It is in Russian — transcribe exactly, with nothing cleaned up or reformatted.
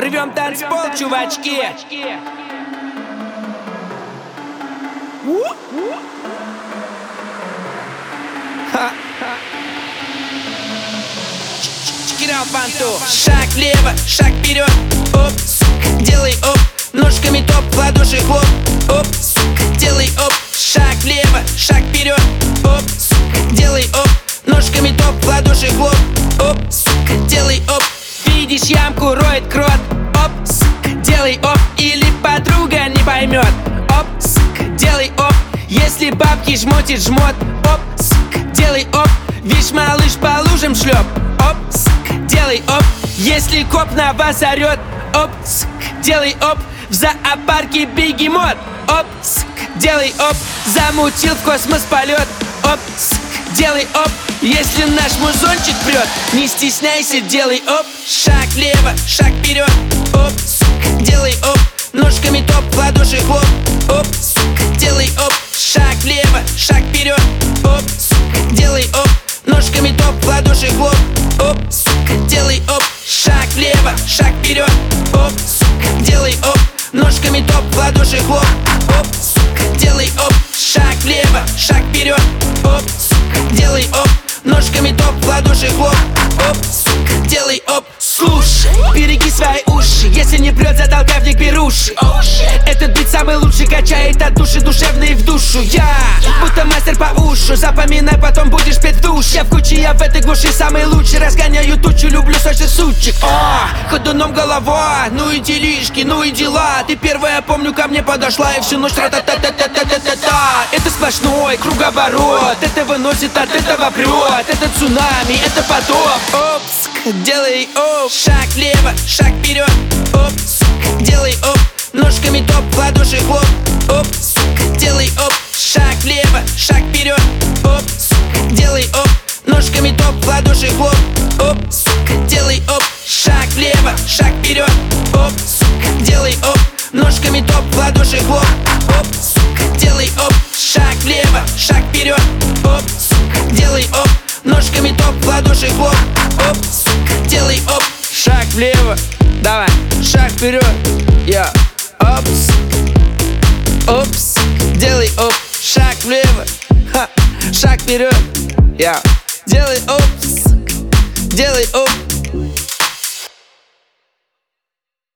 Рвем танцпол, чувачки. Ха. Шаг влево, шаг вперед, оп, сука, делай оп, ножками топ, в ладоши хлоп, оп, сука, делай оп, шаг влево, шаг вперед, оп, сука, делай оп, ножками топ, в ладоши хлоп, оп, сука, делай оп. Видишь ямку, роет крот, оп, сука, делай оп, или подруга не поймет, оп, сука, делай оп. Если бабки жмотит жмот, оп, сука, делай оп. Вишь, малыш, по лужам шлеп, оп, сука, делай оп. Если коп на вас орет, оп, сука, делай оп. В зоопарке бегемот, оп, сука, делай оп. Замутил в космос полет, оп, сука, делай оп. Если наш музончик прет, не стесняйся, делай оп. Шаг влево, шаг вперед, оп, сука, делай оп. Ножками топ, в ладоши хлоп, оп, сука, делай оп. Шаг влево, шаг вперед, оп, сука, делай оп. Ножками топ, в ладоши хлоп, оп, сука, делай оп. Шаг влево, шаг вперед, оп, сука, делай оп. Ножками топ, в ладоши хлоп, оп, сука, делай оп. Шаг влево, шаг вперед, оп, сука, делай оп. Ножками топ, в ладоши хлоп, оп, сука, делай оп. Слушай, береги свои уши, если не прет, затолкай в них беруши. Этот бит самый лучший, качает от души душевные в душу. Я будто мастер по ушу, запоминай, потом будешь петь в душе. Я в куче, я в этой глуши самый лучший, разгоняю тучу, люблю сочных сучек. О, ходуном голова, ну и делишки, ну и дела. Ты первая, помню, ко мне подошла и всю ночь тра-та-та-та-та-та-та-та. Это сплошной круговорот, это выносит, от этого прет. Это цунами, это потоп. Опс, делай оп. Шаг влево, шаг вперед, оп, сука, делай оп. Ножками топ, в ладоши хлоп, оп, сука, делай оп. Шаг влево, шаг вперед, оп, сука, делай оп. Ножками топ, в ладоши хлоп, оп, сука, делай оп. Шаг влево, шаг вперед, оп, сука, делай оп. Ножками топ, в ладоши хлоп, оп, сука, делай оп. Шаг влево, шаг вперед, оп, сука, делай оп. Ножками топ, в ладоши хлоп, оп, сука, делай оп. Шаг влево, давай, шаг вперед, я, опс, опс, делай оп. Шаг влево, ха, шаг вперед, я, делай опс, делай оп.